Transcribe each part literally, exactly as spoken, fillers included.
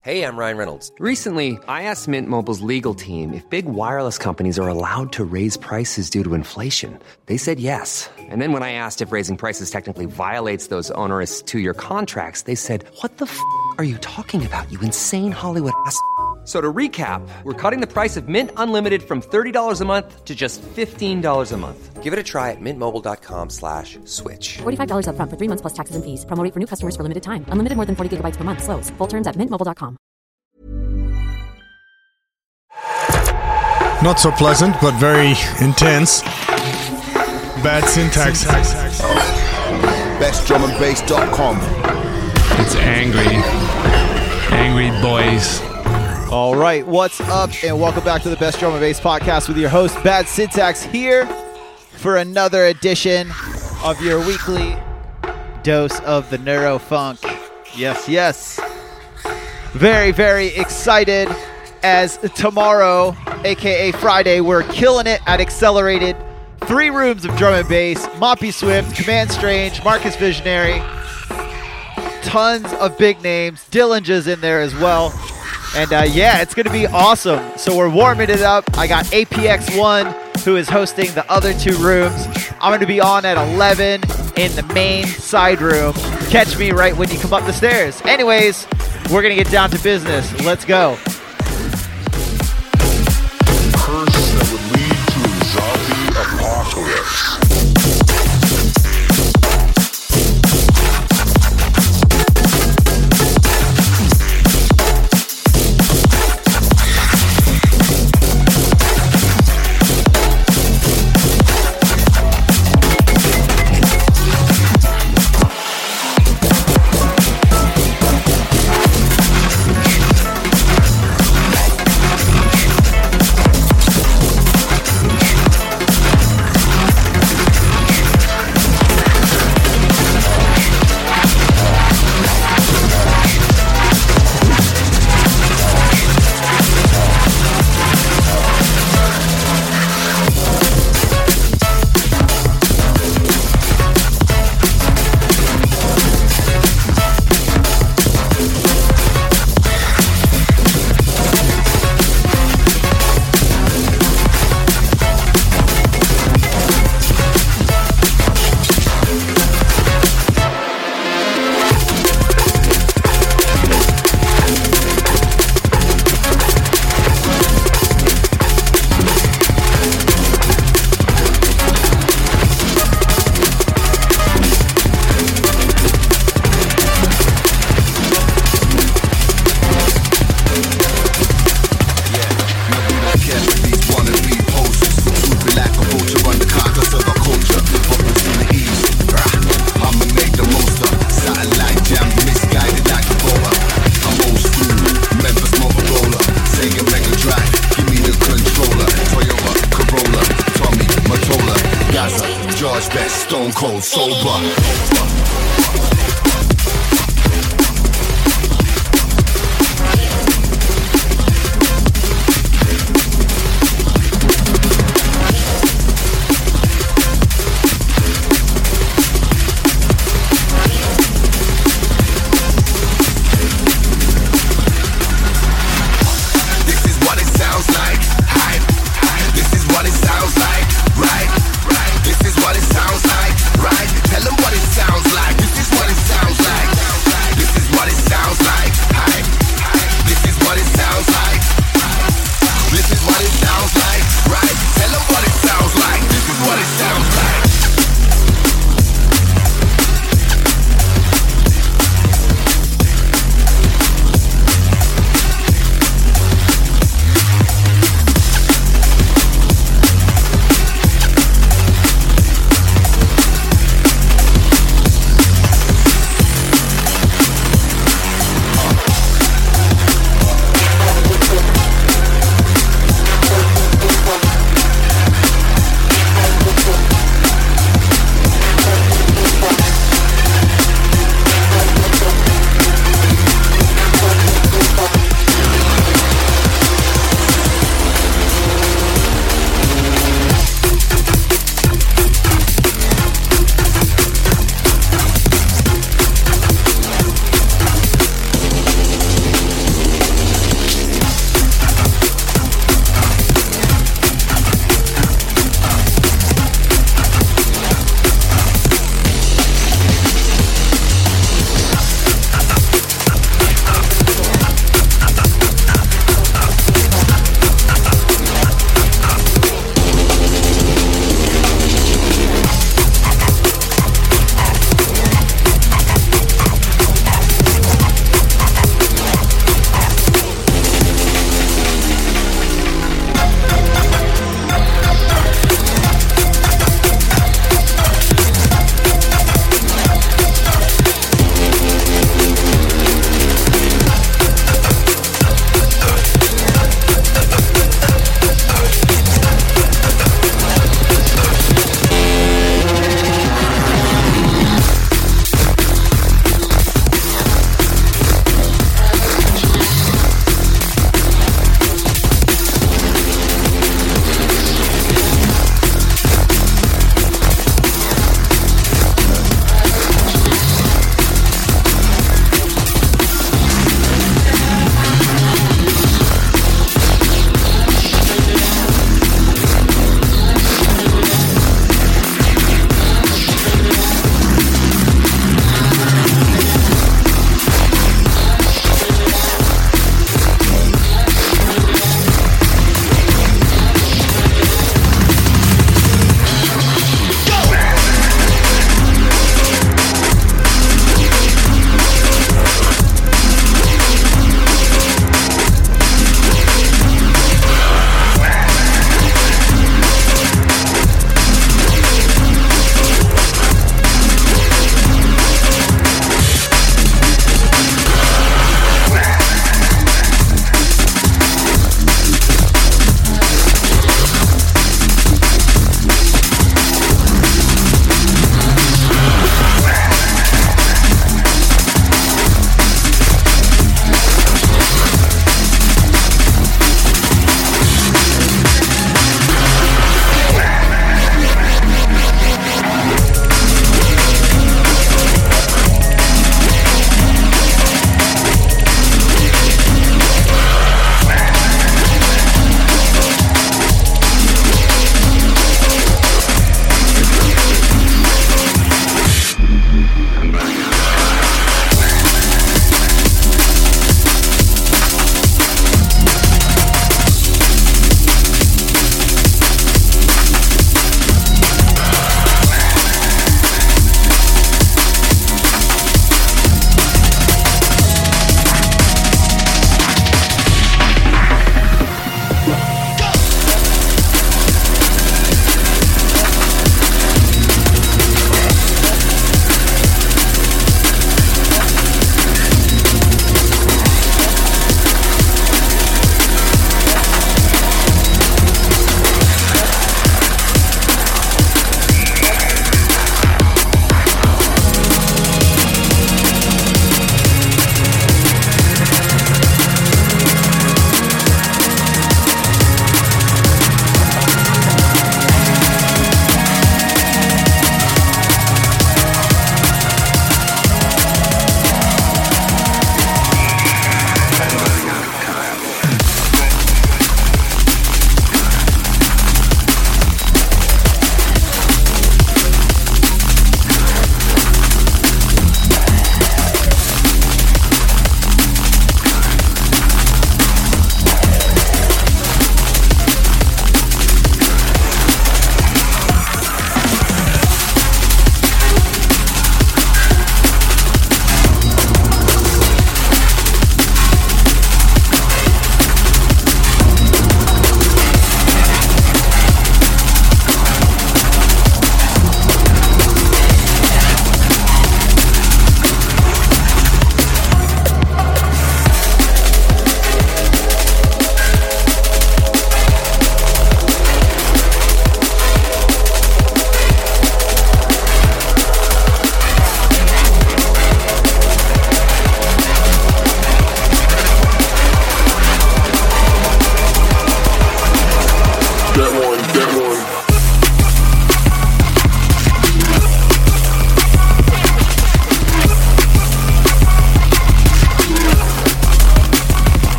Hey, I'm Ryan Reynolds. Recently, I asked Mint Mobile's legal team if big wireless companies are allowed to raise prices due to inflation. They said yes. And then when I asked if raising prices technically violates those onerous two-year contracts, they said, what the f*** are you talking about, you insane Hollywood ass f- So to recap, we're cutting the price of Mint Unlimited from thirty dollars a month to just fifteen dollars a month. Give it a try at mintmobile.com slash switch. forty-five dollars up front for three months plus taxes and fees. Promo rate for new customers for limited time. Unlimited more than forty gigabytes per month. Slows full terms at mint mobile dot com. Not so pleasant, but very intense. Bad syntax. best drum and bass dot com. It's angry. Angry boys. All right, what's up, and welcome back to the Best Drum and Bass Podcast with your host, Bad Syntax, here for another edition of your weekly dose of the Neurofunk. Yes, yes. Very, very excited as tomorrow, a k a. Friday, we're killing it at Accelerated. Three rooms of drum and bass, Moppy Swift, Command Strange, Marcus Visionary. Tons of big names. Dillinja's in there as well. And uh, yeah, it's going to be awesome. So we're warming it up. I got A P X one, who is hosting the other two rooms. I'm going to be on at eleven in the main side room. Catch me right when you come up the stairs. Anyways, we're going to get down to business. Let's go. Curse that would lead to a zombie apocalypse. Stone cold sober. Sounds like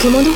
commando.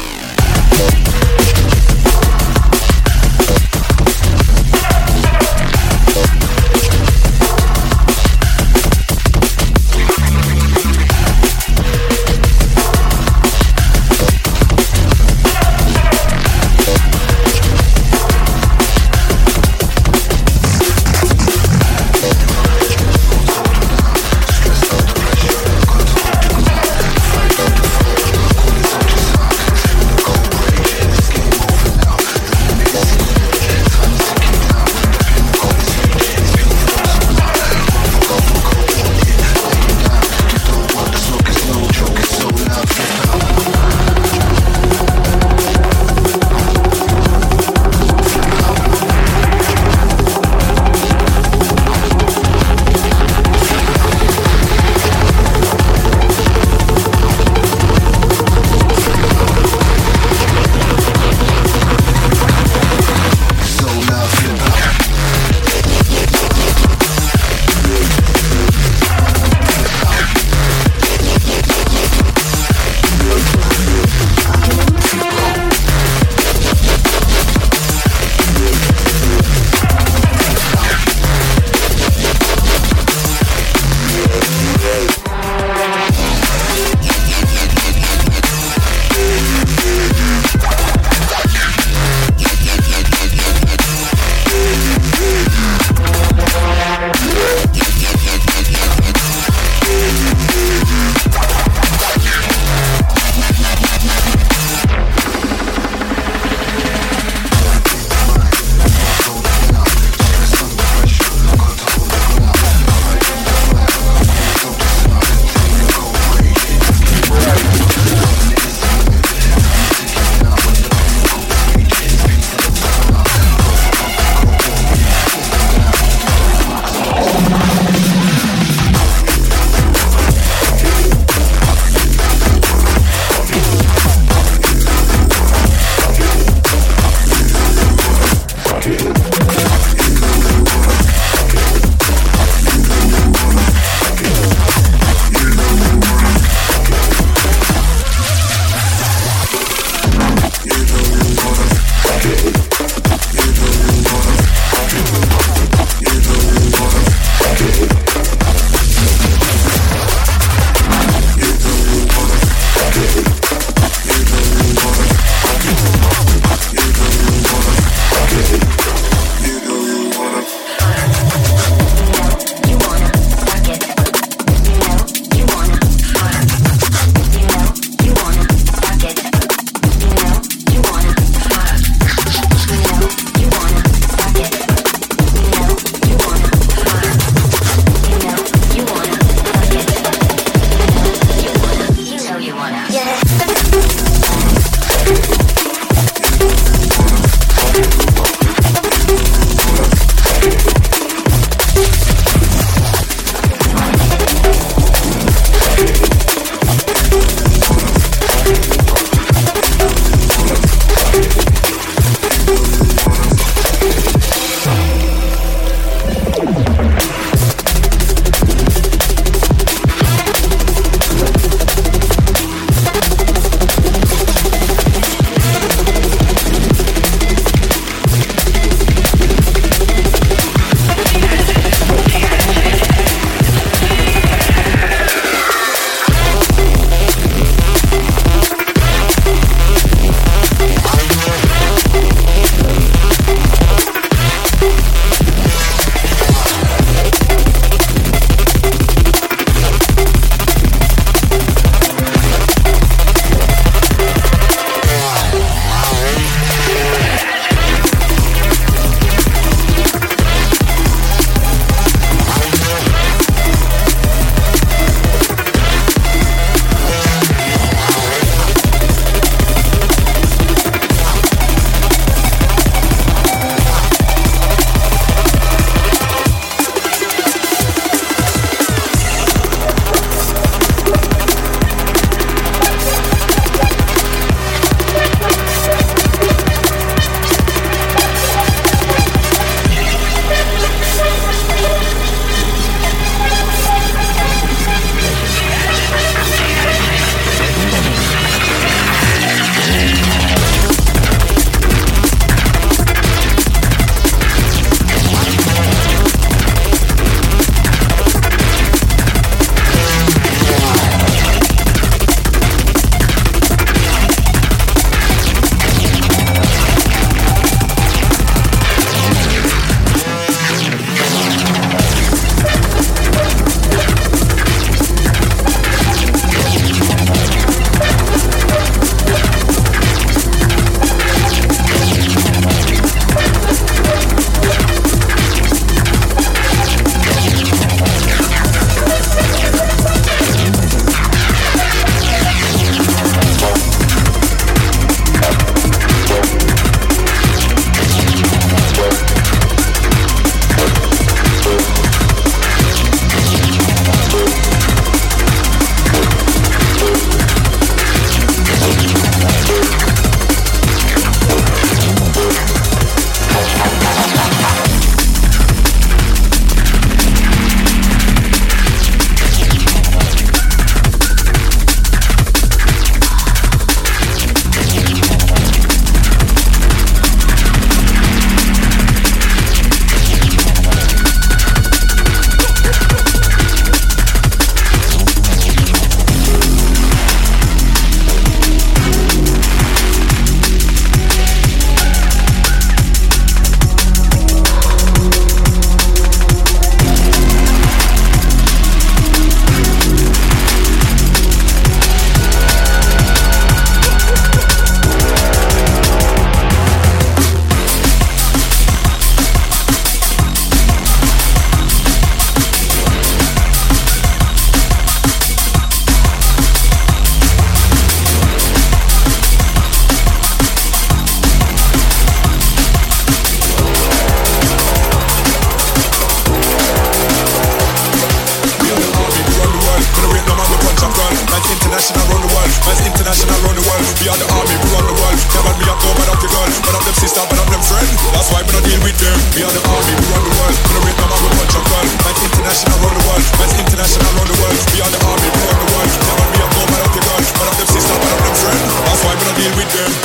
international round the world. Man's international round the world. We are the army, we run the world. Can't man me up, go man up the girl. Man up them sister, man up them friend. That's why we don't deal with them. We are the army, we run the world. We don't rate no man, we punch a girl. Man's international round the world. Man's international round the world. We are the army, we run the world. Can't man me up, go man up the girl. Man up them sister, man up them friend. That's why we don't deal with them.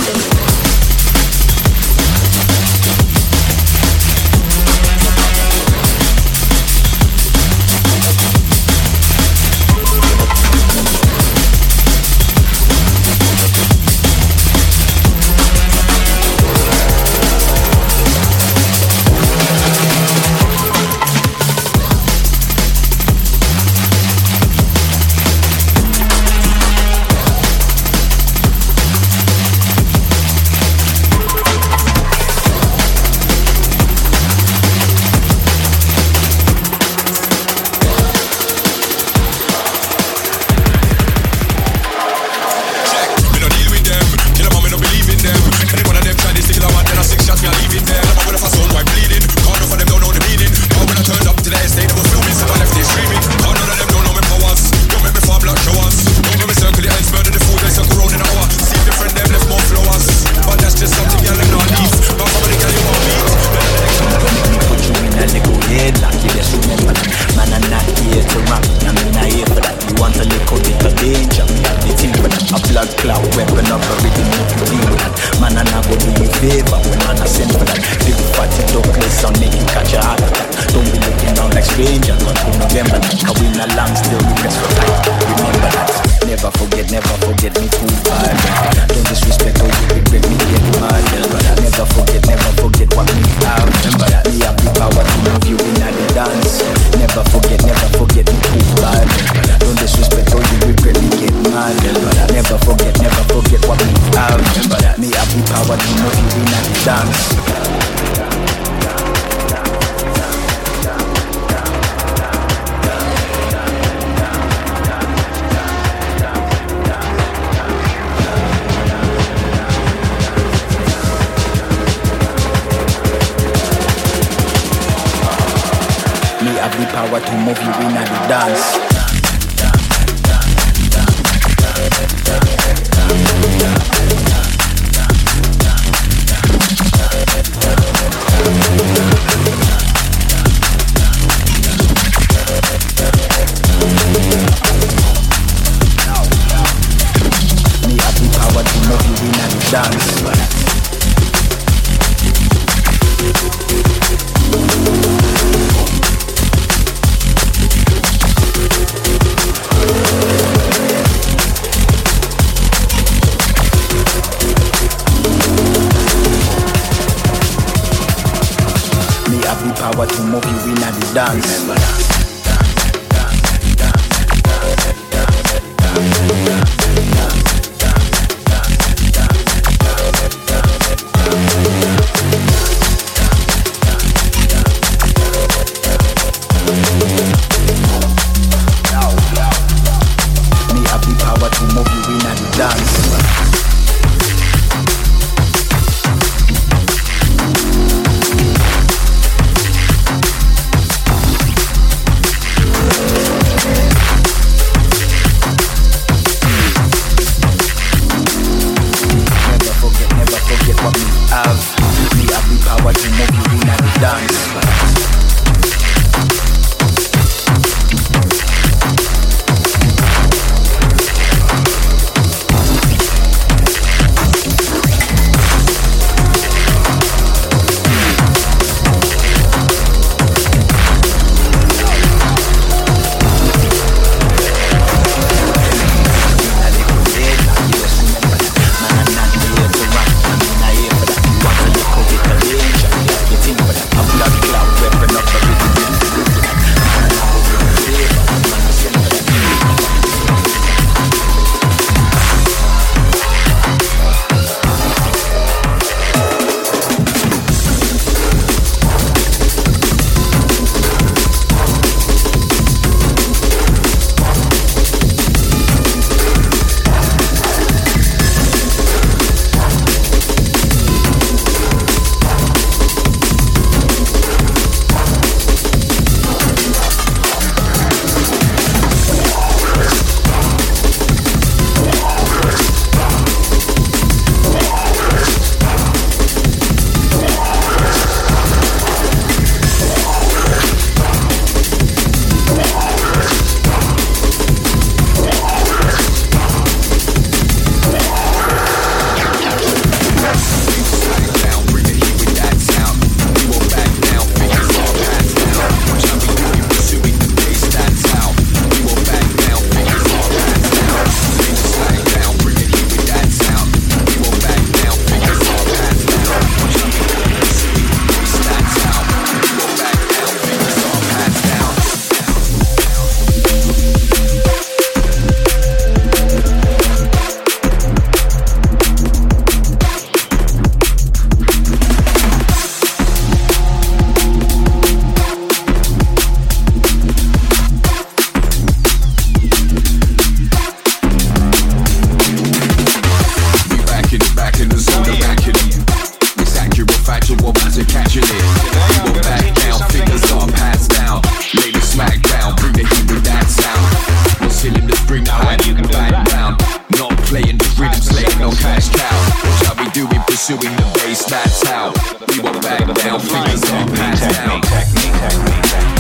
pursuing the bass, that's how we won't back down, fingers up, hands down. Technique, technique, technique, technique.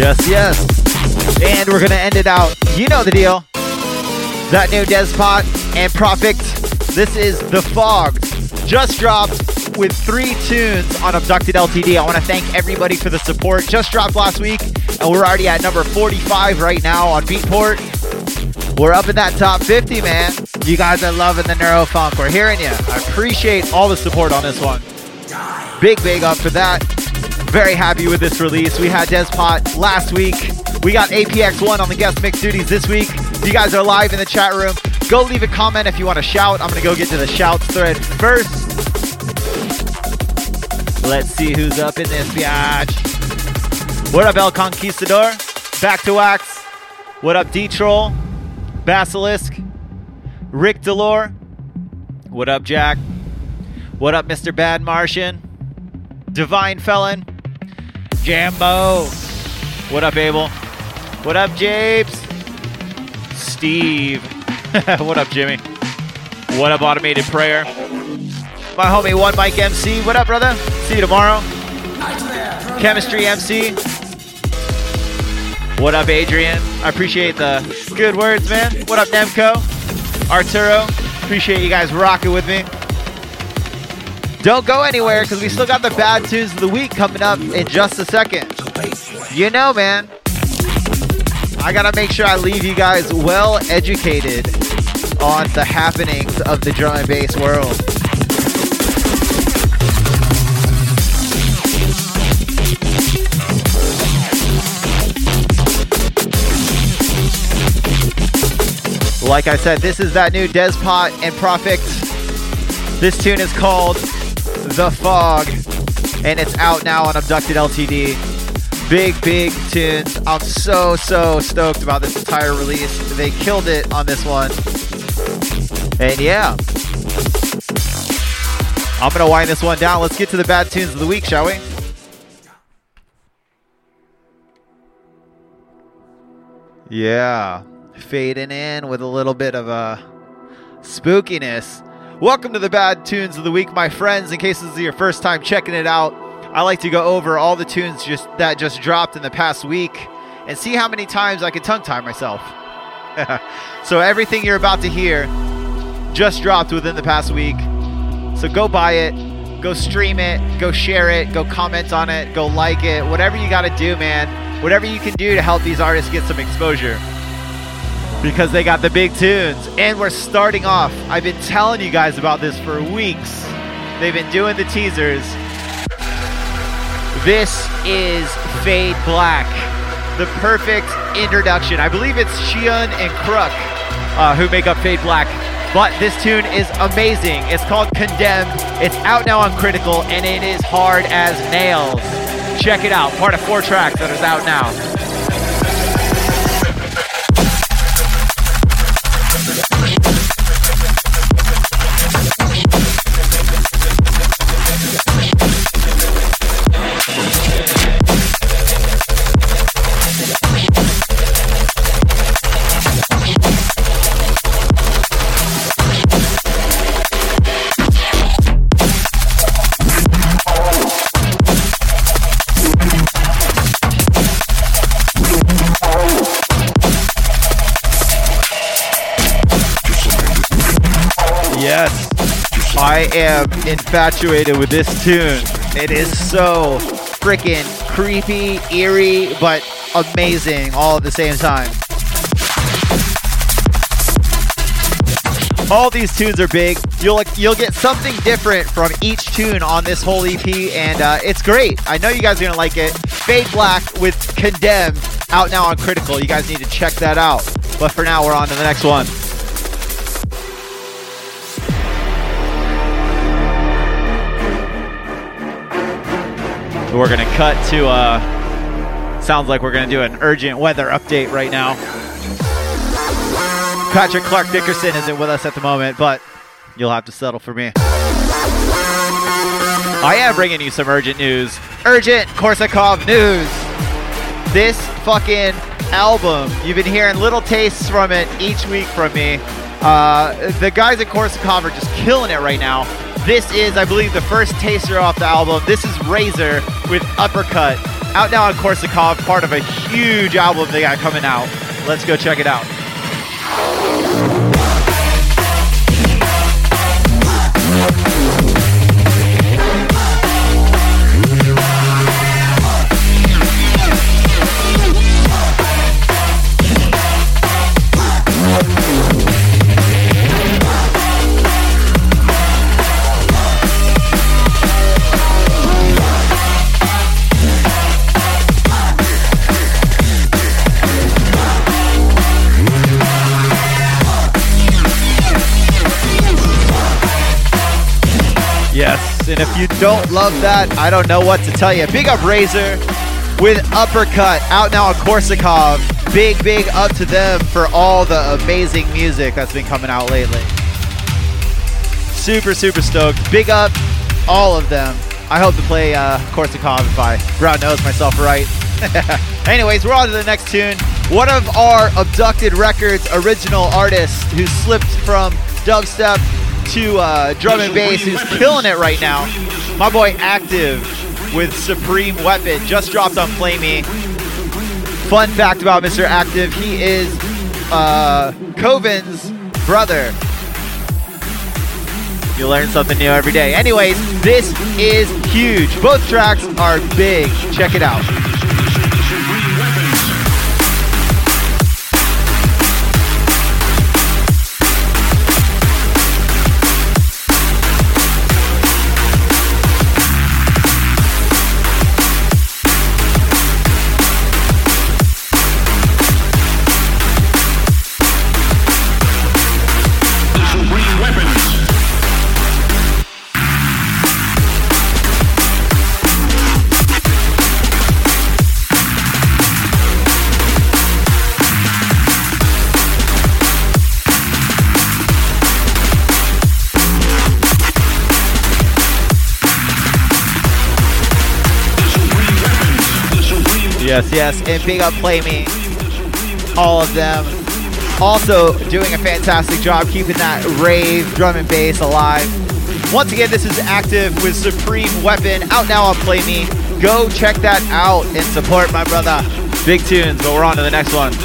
Yes, yes. And we're going to end it out. You know the deal. That new Despot and Profit. This is The Fog. Just dropped with three tunes on Abducted L T D. I want to thank everybody for the support. Just dropped last week, and we're already at number forty-five right now on Beatport. We're up in that top fifty, man. You guys are loving the Neurofunk. We're hearing you. I appreciate all the support on this one. Big, big up for that. Very happy with this release. We had Despot last week. We got A P X one on the guest mix duties this week. You guys are live in the chat room. Go leave a comment if you want to shout. I'm going to go get to the shouts thread first. Let's see who's up in this biatch. What up, El Conquistador? Back to Wax. What up, D-Troll? Basilisk. Rick Delore. What up, Jack? What up, Mister Bad Martian? Divine Felon. Jambo. What up, Abel? What up, Japes? Steve. What up, Jimmy? What up, Automated Prayer? My homie One Mike M C. What up, brother? See you tomorrow. Chemistry M C. What up, Adrian? I appreciate the good words, man. What up, Nemco? Arturo. Appreciate you guys rocking with me. Don't go anywhere because we still got the bad tunes of the week coming up in just a second. You know, man. I gotta make sure I leave you guys well educated on the happenings of the drum and bass world. Like I said, this is that new Despot and Profit. This tune is called The Fog, and it's out now on Abducted L T D. Big, big tunes. I'm so, so stoked about this entire release. They killed it on this one. And yeah. I'm going to wind this one down. Let's get to the bad tunes of the week, shall we? Yeah. Fading in with a little bit of a spookiness. Welcome to the bad tunes of the week, my friends. In case this is your first time checking it out, I like to go over all the tunes just that just dropped in the past week and see how many times I can tongue-tie myself. So everything you're about to hear just dropped within the past week. So go buy it, go stream it, go share it, go comment on it, go like it, whatever you got to do, man. Whatever you can do to help these artists get some exposure. Because they got the big tunes. And we're starting off. I've been telling you guys about this for weeks. They've been doing the teasers. This is Fade Black, the perfect introduction. I believe it's Shion and Kruk uh, who make up Fade Black, but this tune is amazing. It's called Condemned. It's out now on Critical, and it is hard as nails. Check it out. Part of four tracks that is out now. Yes, I am infatuated with this tune. It is so freaking creepy, eerie, but amazing all at the same time. All these tunes are big. You'll you'll get something different from each tune on this whole E P, and uh, it's great. I know you guys are gonna like it. Fade Black with Condemned, out now on Critical. You guys need to check that out. But for now, we're on to the next one. We're going to cut to, uh, sounds like we're going to do an urgent weather update right now. Patrick Clark Dickerson isn't with us at the moment, but you'll have to settle for me. I am bringing you some urgent news. Urgent Korsakov news. This fucking album, you've been hearing little tastes from it each week from me. Uh, the guys at Korsakov are just killing it right now. This is, I believe, the first taster off the album. This is Razor with Uppercut, out now on Korsakov, part of a huge album they got coming out. Let's go check it out. Yes, and if you don't love that, I don't know what to tell you. Big up Razor with Uppercut, out now on Korsakov. Big, big up to them for all the amazing music that's been coming out lately. Super, super stoked. Big up all of them. I hope to play uh, Korsakov if I brown nose myself right. Anyways, we're on to the next tune. One of our Abducted Records original artists who slipped from dubstep to uh, drum and bass, who's killing it right now. My boy Active with Supreme Weapon just dropped on Play Me. Fun fact about Mister Active, he is uh, Coven's brother. You learn something new every day. Anyways, this is huge. Both tracks are big. Check it out. Yes, yes, and big up Play Me, all of them. Also doing a fantastic job keeping that rave drum and bass alive. Once again, this is Active with Supreme Weapon, out now on Play Me. Go check that out and support my brother. Big tunes, but we're on to the next one.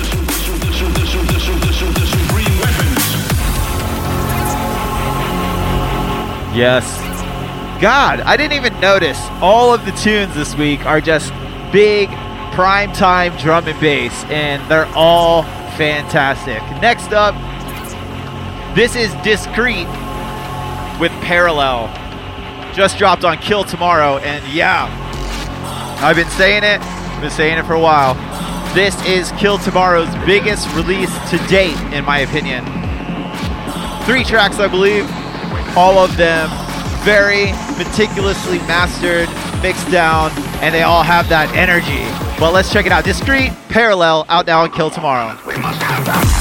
Yes. God, I didn't even notice. All of the tunes this week are just big prime time drum and bass, and they're all fantastic. Next up, this is Discreet with Parallel. Just dropped on Kill Tomorrow, and yeah, I've been saying it, I've been saying it for a while. This is Kill Tomorrow's biggest release to date, in my opinion. Three tracks, I believe, all of them very meticulously mastered, mixed down, and they all have that energy. Well, let's check it out. Discreet, Parallel, out now and Kill Tomorrow. We must have that.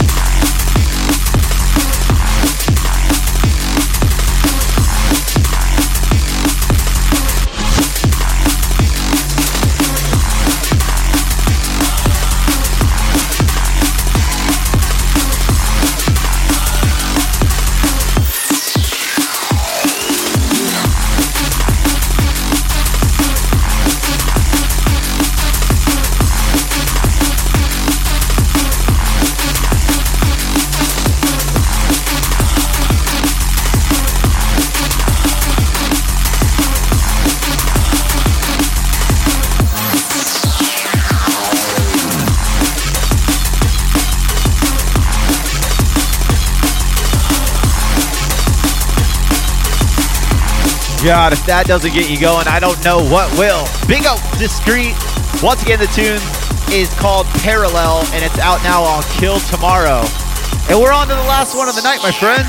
God, if that doesn't get you going, I don't know what will. Big up Discreet. Once again, the tune is called Parallel, and it's out now on Kill Tomorrow. And we're on to the last one of the night, my friends.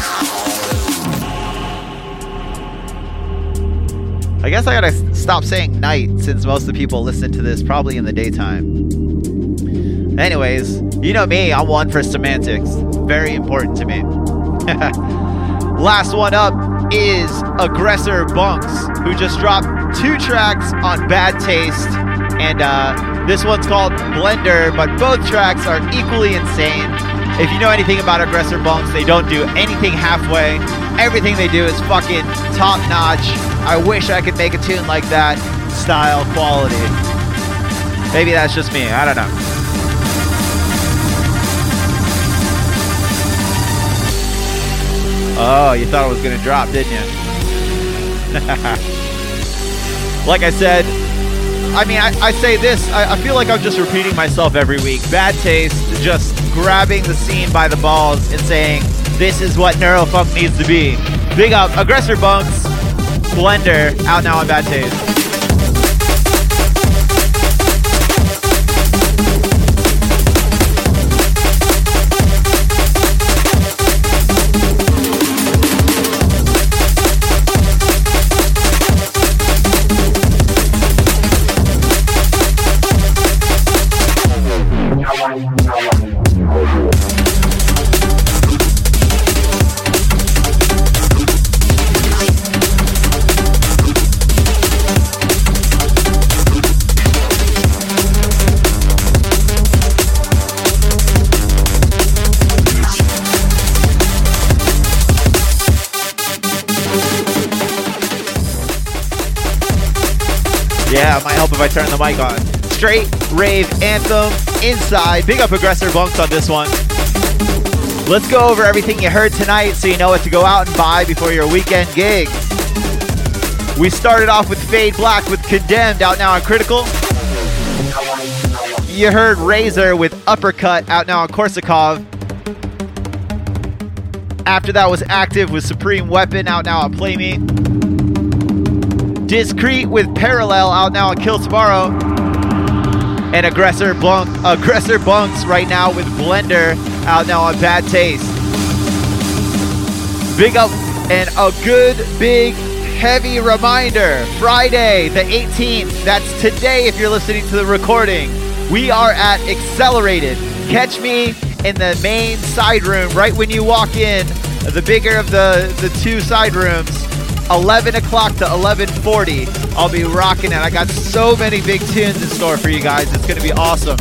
I guess I gotta stop saying night, since most of the people listen to this probably in the daytime. Anyways, you know me, I'm one for semantics. Very important to me. Last one up is Aggressor Bunks, who just dropped two tracks on Bad Taste, and uh, this one's called Blender, but both tracks are equally insane. If you know anything about Aggressor Bunks, they don't do anything halfway. Everything they do is fucking top notch. I wish I could make a tune like that, style, quality. Maybe that's just me. I don't know. Oh, you thought it was going to drop, didn't you? Like I said, I mean, I, I say this, I, I feel like I'm just repeating myself every week. Bad Taste, just grabbing the scene by the balls and saying, this is what Neurofunk needs to be. Big up, Aggressor Bunks, Blender, out now on Bad Taste. Yeah, it might help if I turn the mic on. Straight rave anthem inside. Big up Aggressor Bunks on this one. Let's go over everything you heard tonight so you know what to go out and buy before your weekend gig. We started off with Fade Black with Condemned, out now on Critical. You heard Razor with Uppercut, out now on Korsakov. After that was Active with Supreme Weapon, out now on Play Me. Discreet with Parallel, out now on Kill Tomorrow. And Aggressor Bunk, Aggressor Bunks right now with Blender, out now on Bad Taste. Big up and a good big heavy reminder. Friday the eighteenth, that's today if you're listening to the recording, we are at Accelerated. Catch me in the main side room right when you walk in, the bigger of the, the two side rooms. eleven o'clock to eleven forty. I'll be rocking it. I got so many big tunes in store for you guys. It's going to be awesome.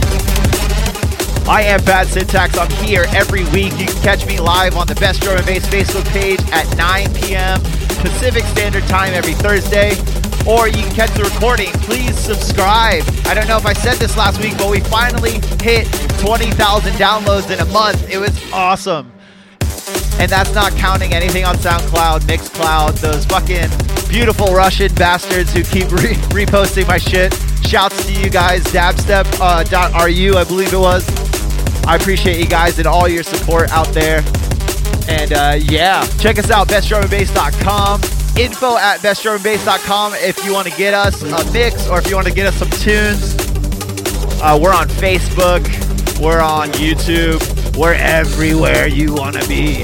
I am Bad Syntax. I'm here every week. You can catch me live on the Best Drum and Bass Facebook page at nine p.m. Pacific Standard Time every Thursday. Or you can catch the recording. Please subscribe. I don't know if I said this last week, but we finally hit twenty thousand downloads in a month. It was awesome. And that's not counting anything on SoundCloud, Mixcloud, those fucking beautiful Russian bastards who keep re- reposting my shit. Shouts to you guys, dabstep dot r u, uh, I believe it was. I appreciate you guys and all your support out there. And uh, yeah, check us out, best drum and bass dot com. Info at best drum and bass dot com if you want to get us a mix or if you want to get us some tunes. Uh, we're on Facebook. We're on YouTube. We're everywhere you want to be.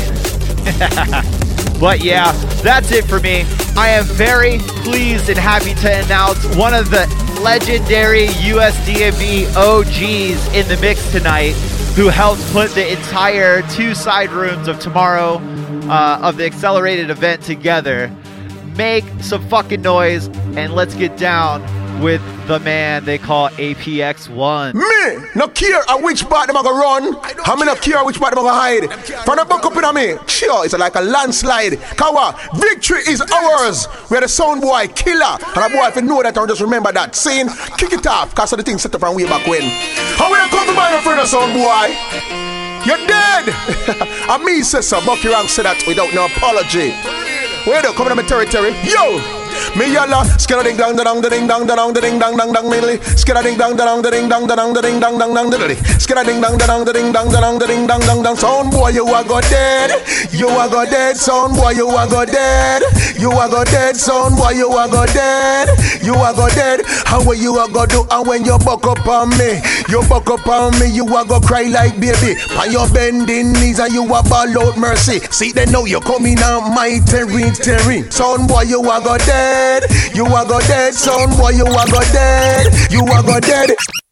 But yeah, that's it for me. I am very pleased and happy to announce one of the legendary U S D M V O Gs in the mix tonight, who helped put the entire two side rooms of tomorrow uh, of the Accelerated event together. Make some fucking noise and let's get down with the man they call A P X one. Me, no care at which part them a go run. I mean, no care which part them a go hide. From the buck up in me, sure, it's like a landslide. Kawa, victory is ours. We are the sound boy killer. And a boy, if you know that, don't just remember that. Saying, kick it off, cause of the thing set up from way back when. How will you come to buy your friend, sound boy? You're dead. And me, say so, Bucky Rank said that without no apology. Where do come in my territory? Yo! Me yalla, skilla ding dong dong ding dong dong ding dong dong dong milli, skilla ding dong dong ding dong dong ding dong dong dong dilly, skilla ding dong dong ding dong dong ding dong dong dong. Sound boy, you a go dead, you a go dead. Sound boy, you a go dead, you a go dead. Sound boy, you a go dead, you a go dead. How will you a go do? And when you buck up on me, you buck up on me, you a go cry like baby. On your bending knees and you a ball out mercy. See they know you coming on my territory. Sound boy, you a go dead. You a go dead, son boy, you a go dead. You a go dead.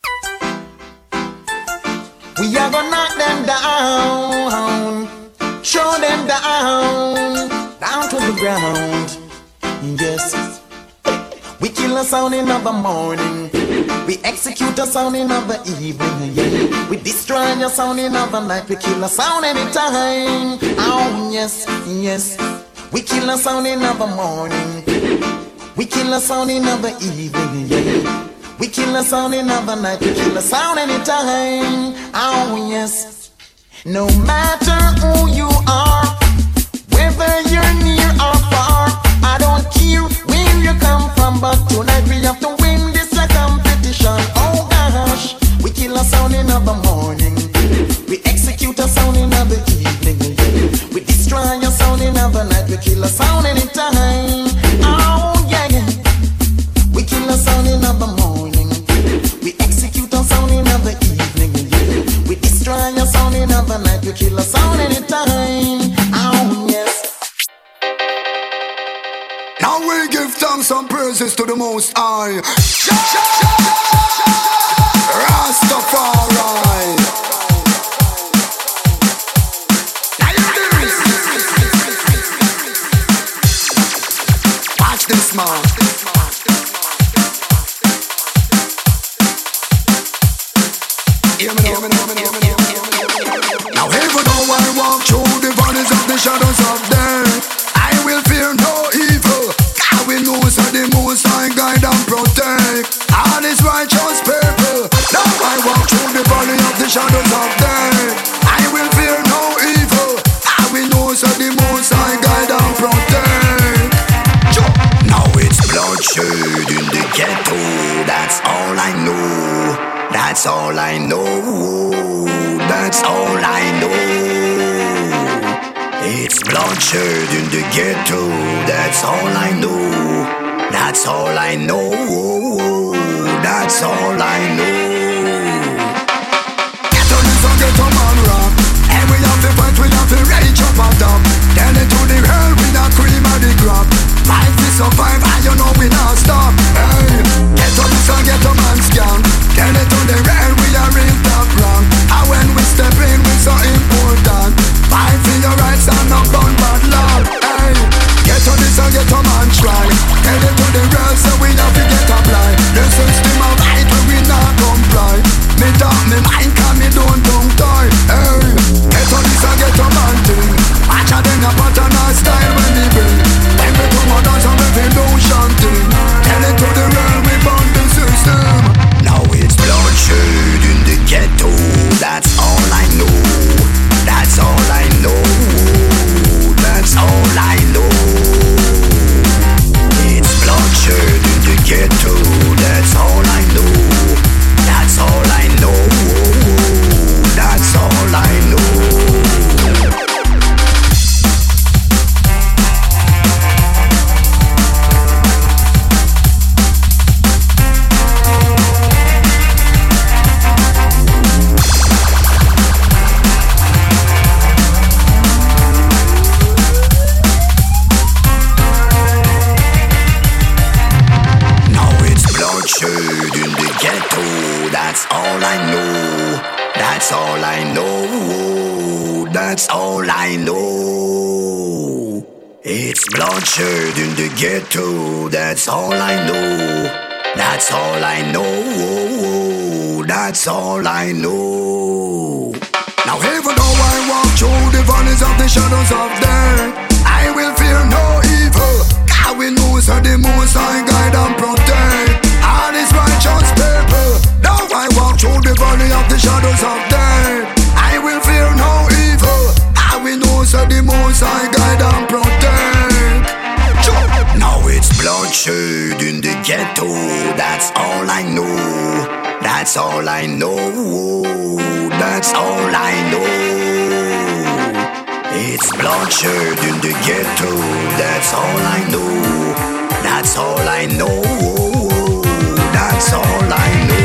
We a go knock them down, show them down, down to the ground. Yes. We kill a sound in the morning, we execute a sound in the evening. Yeah. We destroy your sound in the night, we kill a sound anytime. Oh yes, yes. We kill a sound in the morning, we kill a sound in the evening, yeah. We kill a sound another night, we kill a sound anytime. Oh yes. No matter who you are, whether you're near or far, I don't care where you come from, but tonight we have to win this a competition. Oh gosh, we kill a sound in the morning, we execute a sound in the evening, we destroy a sound in the night, we kill a sound anytime. Oh yeah, yeah. We kill a sound in the morning, we execute a sound in the evening, we destroy a sound in the night, we kill a sound anytime. Oh yes. Now we give thanks and praises to the Most High, Rastafari. Watch this man. Now even though I walk through the valleys of the shadows of death, I will fear no evil. God will know so the Most High guide and protect all His righteous people. Now I walk through the valley of the shadows of death, I will fear no evil. God will know so the Most High guide and protect. Now it's bloodshed in the ghetto, that's all I know. That's all I know, that's all I know. It's bloodshed in the ghetto, that's all I know. That's all I know, that's all I know. Ghetto is a ghetto man rap, and we have to fight, we have to rage up and down. Then into the hell with a cream of the crop. Life is survive, and you know we not stop. Hey, ghetto is a ghetto man scam. Then into the hell we are real top wrong. And when we step in, we so important. Fight for your rights and not done bad love. Hey, ghetto is a ghetto man try. Get into the real so we have to get a blind. The system of right we will not comply. Me talk me mind can me don't tongue tie. Hey, ghetto is a ghetto man thing. Watch out in a pattern and style when they bring. When we come out dance and we feel no chanting. Get into the real we burn the system. Now it's bloodshed in the ghetto, that's all I know. That's all I know. That's all I know. It's bloodshed in the ghetto, that's all I know. That's all I know. That's all I know. That's all I know. That's all I know. That's all I know. It's bloodshed in the ghetto. That's all I know. That's all I know. That's all I know. Now even though I walk through the valleys of the shadows of death, I will fear no evil. God will know so the Most High guide and protect all His righteous people. Now I walk through the valley of the shadows of death, I will fear no evil. I will know so the Most High guide and protect. Now it's bloodshed in the ghetto, that's all I know. That's all I know. That's all I know. It's bloodshed in the ghetto, that's all I know. That's all I know. That's all I know.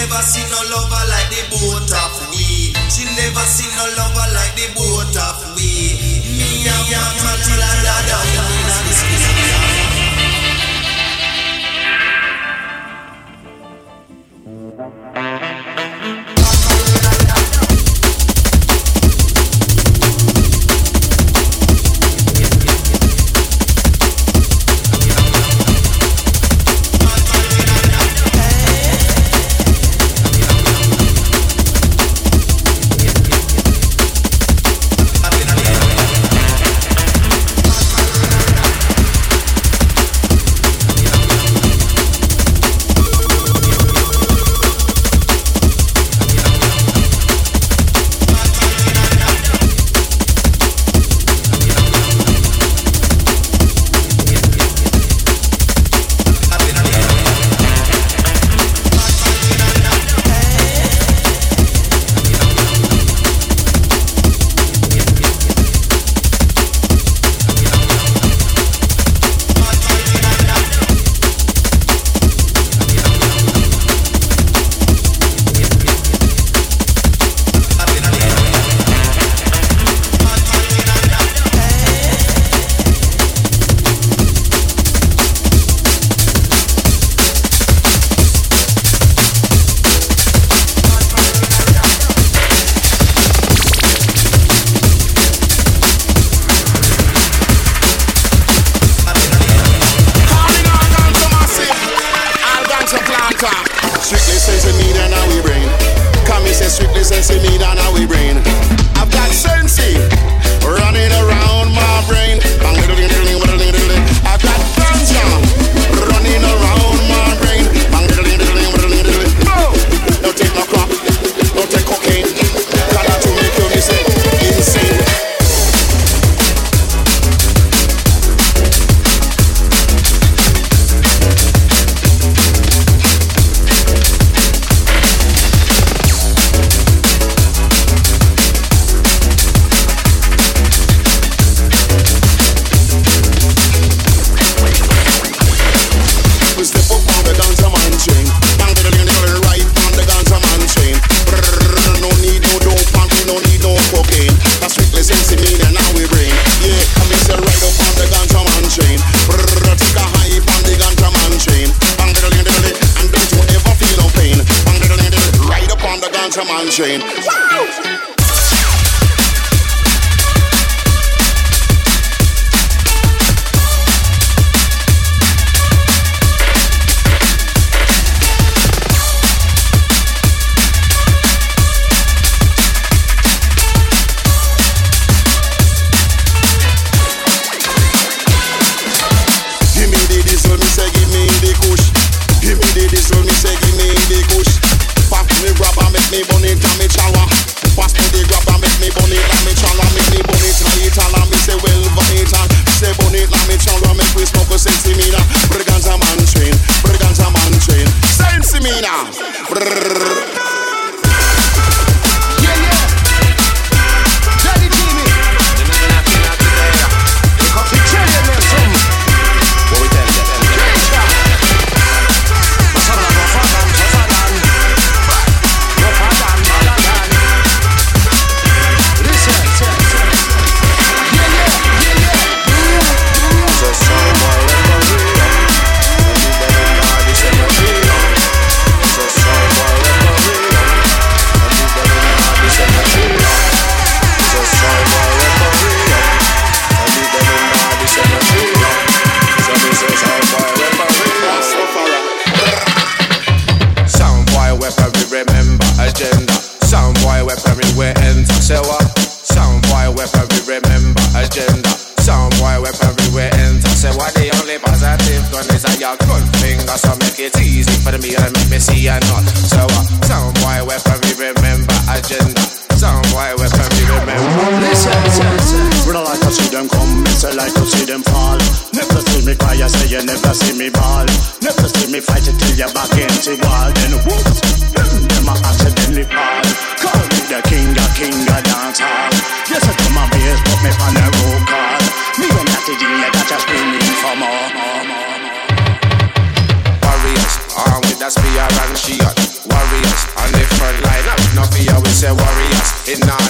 never see no lover like the both of we. She never see no lover like the both of we. Me and Matilda down in this place. Train. Give me the diesel, me say give me the kush. Give me the diesel, me say give me the kush. Pop me grab and make me bunny and me chowa. Pass me the grab and make me bunny and me chowa. Make me bunny and eat all and me say well vanita. Say bunny and me chowa. Make we smoke a sensi mina. Briganza man train, Briganza man train. Sensi mina. Yeah yeah. Daddy Jimmy. Coffee cherry man some. What we tell them? Warriors,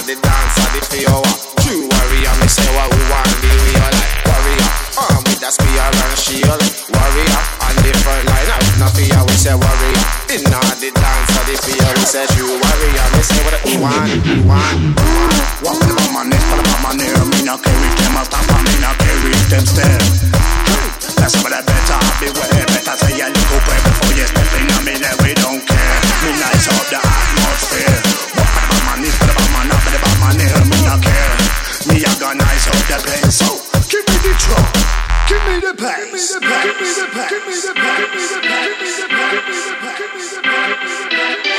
the dance of the fear. True warrior, me say what we want, be real like warrior. Arm with a spear and shield, warrior. On the front line, out no fear, we say warrior. In all the dance of the fear, we say true warrior. Me say what we want, we want. Walk the bomb on this, put up on my near. Me not carry them out, top me not carry them stairs. That's what I better beware. Better say a little prayer before you step in on me. That we don't care. Me nice up the atmosphere. Walk the bomb on this, put up on my knob, put up on my near. Me not care. Me a gonna nice up the place. So give me the truck, give me the pace, give me the pace, give me the pace, give me the pace, give me the pace, give me the pace, give me the pace, give me the pace.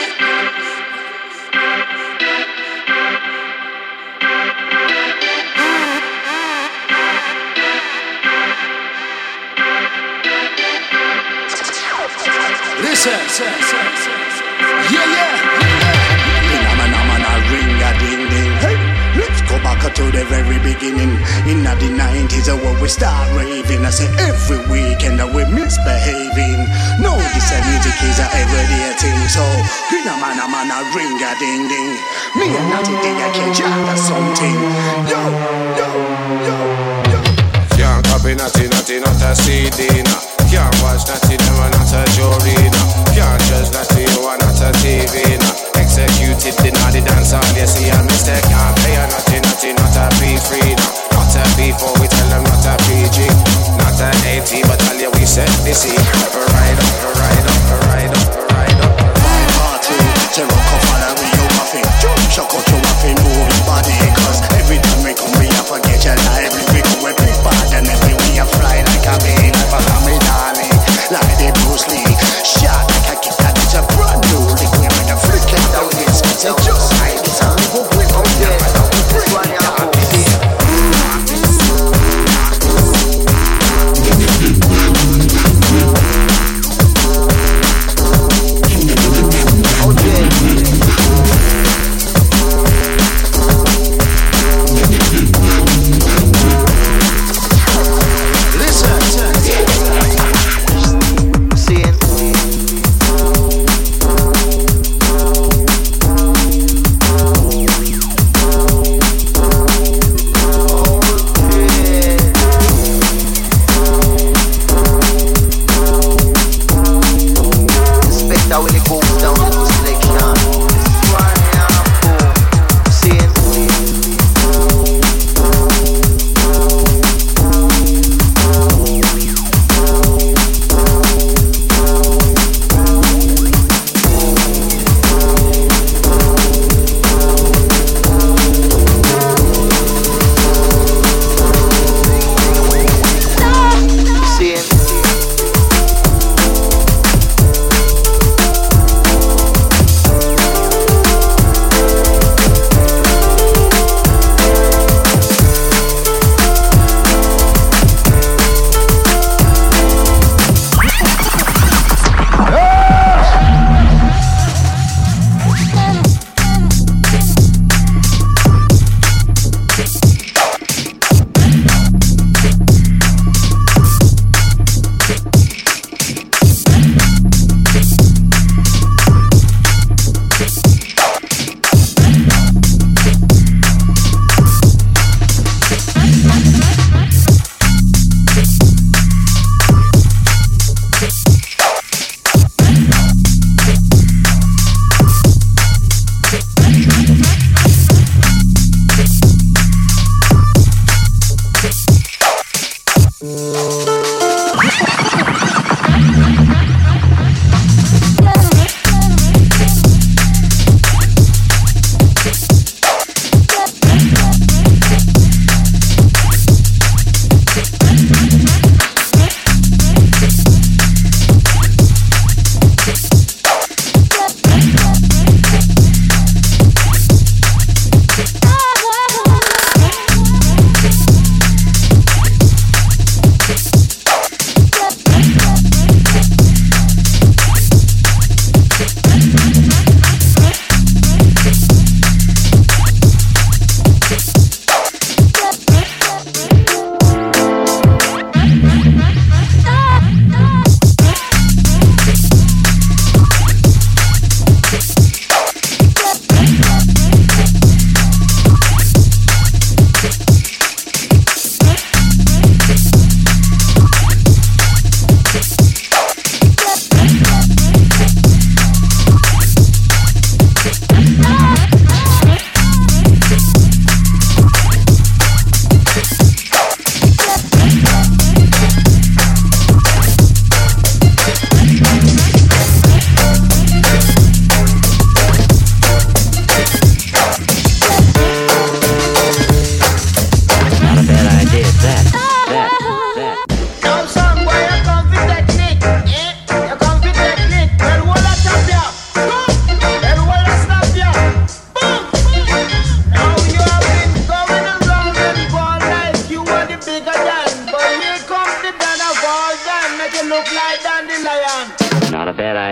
Listen, yeah, yeah. Phenomena, ring a ding ding. Hey, let's go back to the very beginning. In the nineties, where we start raving. I say every weekend we misbehaving. No, this music is a everyday thing. So, phenomena, ring a ding ding. Me and Natty day I catch out something. Yo, yo, yo, yo. Can't copy nothing, nothing, not a C D now. Can't watch nothing, them are not a jury now. Can't judge nothing, you are not a T V now. Executed, did not the dance all you see a mistake. Can't pay a nothing, nothing, not a P three now. Not a P four, we tell them not a P G. Not a eighty, but tell you we set the scene. Ride up, ride up, ride up, ride up. My party, Terror cover the real muffin. Jump, shock out your muffin, move your body. Cause every time we come, we have to get your life. We go with big bad and every we have fly like a bee. Never me darling, like the Bruce Lee. Shot like a kid that is a brand new liquid with a flick down his kids. It just like it's a little whip out there. This one you have to see.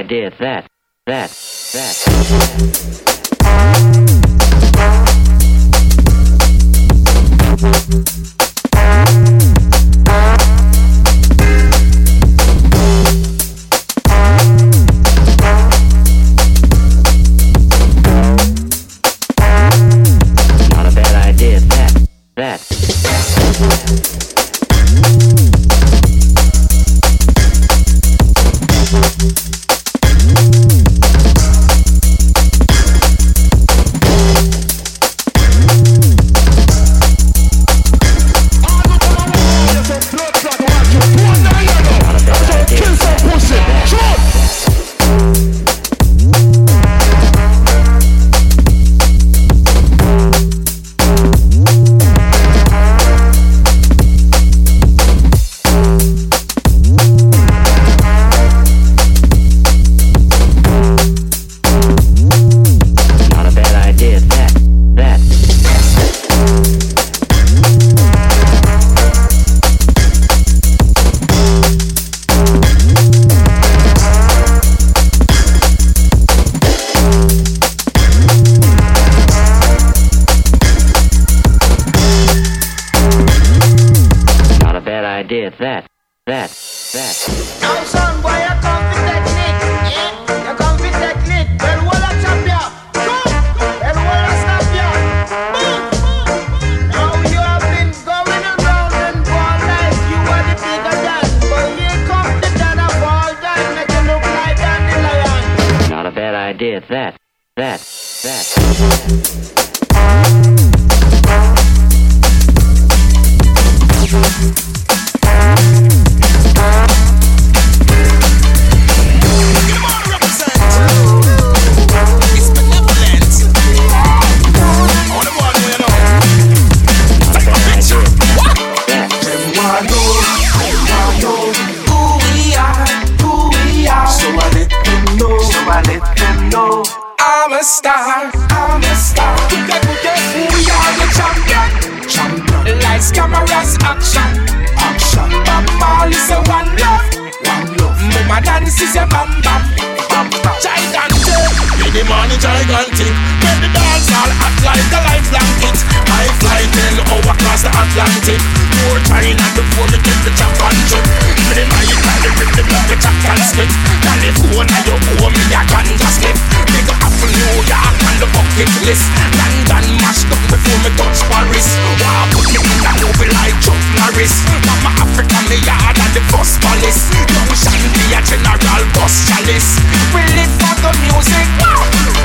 idea. It's that. That. That. Not a bad idea. It's that. That. Idea, that, that, that. Now son, boy, you come for technique, yeah? You come for technique. Well, wall a chop ya, boom. Well, wall a snap ya, boom. Now you have been going around and going like you are the bigger than, but here comes the Dan of all that make you look like Dandelion. Not a bad idea, that, that, that. I'm a star, I'm a star. We are the champion, champion. Lights, cameras, action, action. Bam, bam, is a one love, one love. Mama dance is a bam, bam, bam, bam. Gigantic, in the morning gigantic. When the dance all act like a lifelong hit. I fly ten over across the Atlantic. More China before we get the championship. Even in my Italy, with the blood, the champion spit. California, you owe me a ganja slip. Big up for New York on the bucket list. London mashed up before me touch Paris. Wow, put me in a movie like Chuck Norris. Mama Africa, me yard at the first palace. No, we shan't be a general bus chalice. We live for the music. Wow.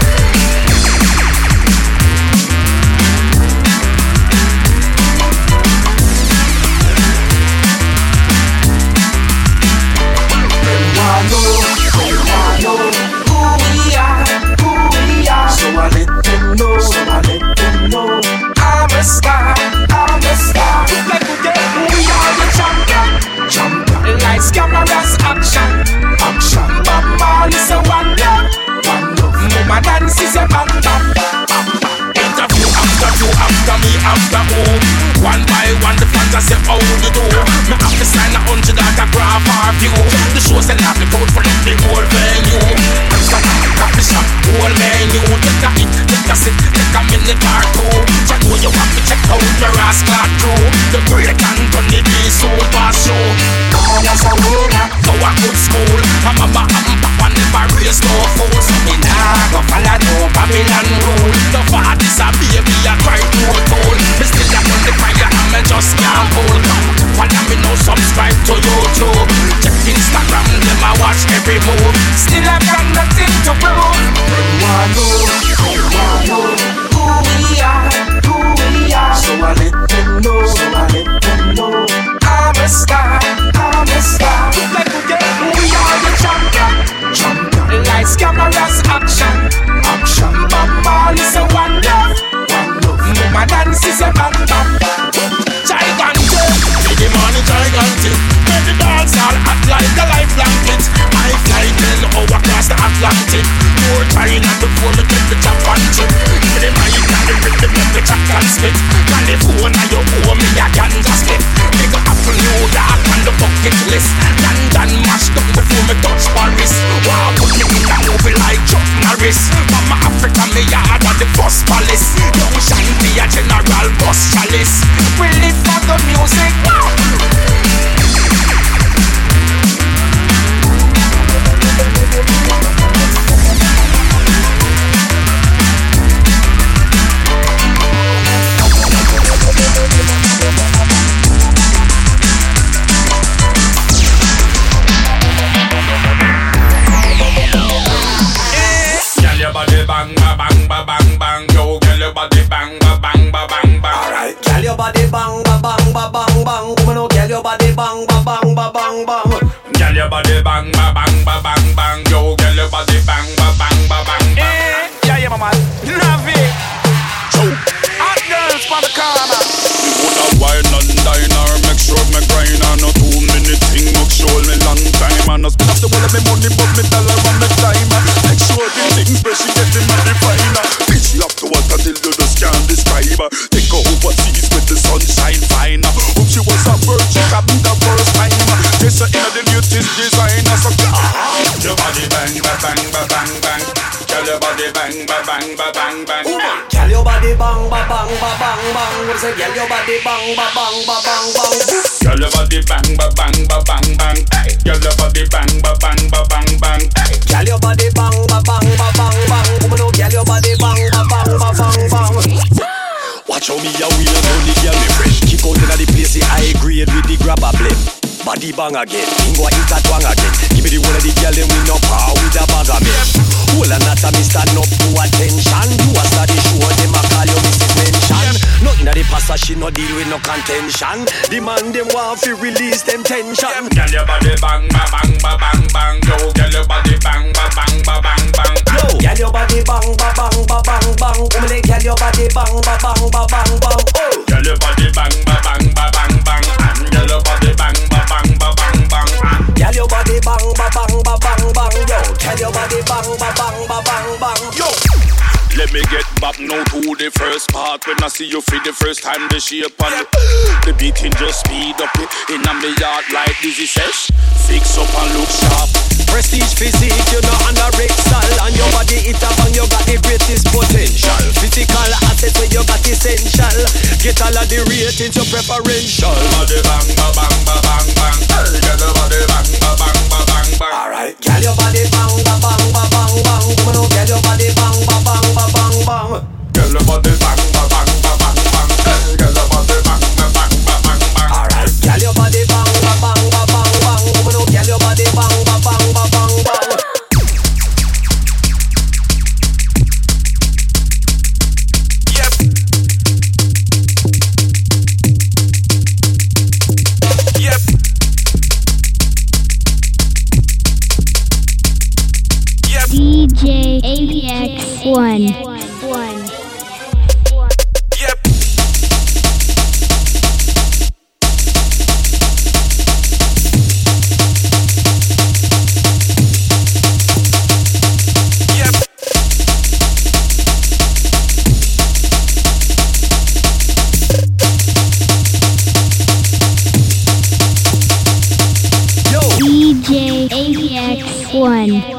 So I let them know, so I let them know I'm a star, I'm a star. Like we get, we are the champion, champion. Lights, cameras, action, action. Mama is a one love, one love. Mama dance is a bam bam bam. Interview after you, after me, after who. One by one, the fans I say, how you do? Me have to sign a hundred autograph or view. The shows that have the code for the whole venue. Coffee shop, whole menu. Take a hit, take a sip, take a minute or two. Just know you have to check out the rascal crew. The great and Tony B super show. Come on as a winner, go a good school. My mama and papa never raised no fool. So me nah go follow no Babylon rule. The father's a baby, I try to hold. Me still a on the fire and me just can't hold. Follow me now, subscribe to YouTube. Check Instagram, them I watch every move. Still I got nothing to prove. When one move, body bang ba bang ba bang bang. Alright, girl your body bang ba bang ba bang bang. Woman, oh, girl your body bang ba bang ba bang bang. Girl your body bang ba bang ba bang bang. Yo, girl your body bang ba bang ba bang bang. Eh, yeah yeah mama, love it. Hot girls for the corner. Me woulda wine and dine her, make sure me grind her. No two minute thing, make sure me long time. And no spend up the whole of me money, but me dollar and me time. Make sure the things where she getting money finer. Pitch up to what until you just can't describe. Take her overseas with the sunshine fine. Hope she was a virgin, having the first time. Dress her in the latest designer. So your body bang ba bang ba bang bang. Girl your body bang ba bang ba bang bang. Girl your body bang ba bang ba bang bang. What is it? Girl your body bang ba bang ba bang bang. Girl your body bang ba bang ba bang bang. Girl your body bang ba bang ba bang bang. Girl your body bang ba bang ba bang bang. Woman, oh, girl your body bang ba bang ba bang bang. Watch how me a wheel down the girl me friend. Kick out inna the place the high grade with the grabber blend. Body bang again, bingo a hit a twang again. Give me the one of the girl them we no power with a bag of men. Whole a not a me stand up to attention. You a study show them a call you Missus Mention. No inna the pasta she no deal with no contention. The man them want fi release them tension. Girl your body bang ba bang ba bang bang. Yo, girl your body bang ba bang ba bang bang. Yo, girl your body bang ba bang ba bang bang. Woman, girl your body bang ba bang ba bang bang. Oh, girl your body bang ba bang ba bang bang. And girl your body bang ba bang ba bang bang. Girl your body bang ba bang ba bang bang. Yo, girl your body bang ba bang ba bang bang. Yo. let me get back now to the first part. When I see you for the first time, the shape and the beating just speed up in a me yard like Dizzy Sesh. Fix up and look sharp. Prestige physique, you're not anorexal. And your body it up and you got the greatest potential. Physical assets where you got essential. Get all of the ratings, your preferential. Body bang, ba bang, ba bang, bang. Hey, get the body bang, ba bang, ba bang, bang. Alright, girl, your body bang, ba bang, ba bang, bang. Woman, oh, girl, your body bang, ba bang, ba bang, bang. Girl, your body bang, ba bang, ba bang, bang. Hey, girl, your body bang, ba bang, ba bang, bang. Alright, girl, your body bang, ba bang, ba bang, bang. Woman, oh, girl, your body bang, ba bang, ba bang, bang. D J A V X one. One. Yep. Yep. Yo. D J A V X one.